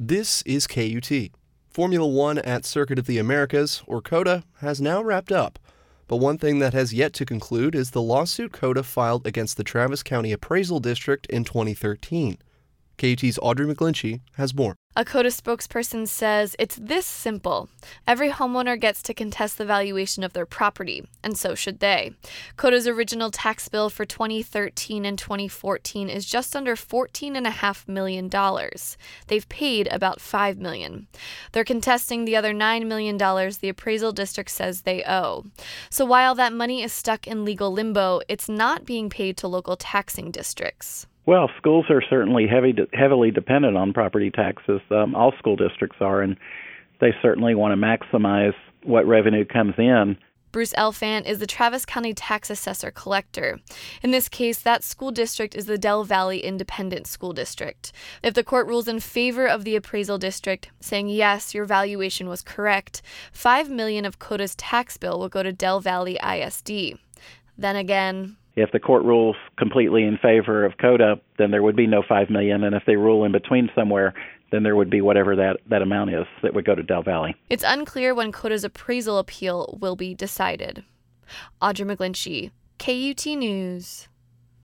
This is KUT. Formula One at Circuit of the Americas, or COTA, has now wrapped up. But one thing that has yet to conclude is the lawsuit COTA filed against the Travis County Appraisal District in 2013. KUT's Audrey McGlinchey has more. A COTA spokesperson says it's this simple. Every homeowner gets to contest the valuation of their property, and so should they. COTA's original tax bill for 2013 and 2014 is just under $14.5 million. They've paid about $5 million. They're contesting the other $9 million the appraisal district says they owe. So while that money is stuck in legal limbo, it's not being paid to local taxing districts. Well, schools are certainly heavily dependent on property taxes. All school districts are, and they certainly want to maximize what revenue comes in. Bruce Elfant is the Travis County tax assessor collector. In this case, that school district is the Del Valley Independent School District. If the court rules in favor of the appraisal district, saying yes, your valuation was correct, $5 million of COTA's tax bill will go to Del Valley ISD. Then again, if the court rules completely in favor of COTA, then there would be no $5 million, and if they rule in between somewhere, then there would be whatever that amount is that would go to Del Valley. It's unclear when COTA's appraisal appeal will be decided. Audrey McGlinchey, KUT News.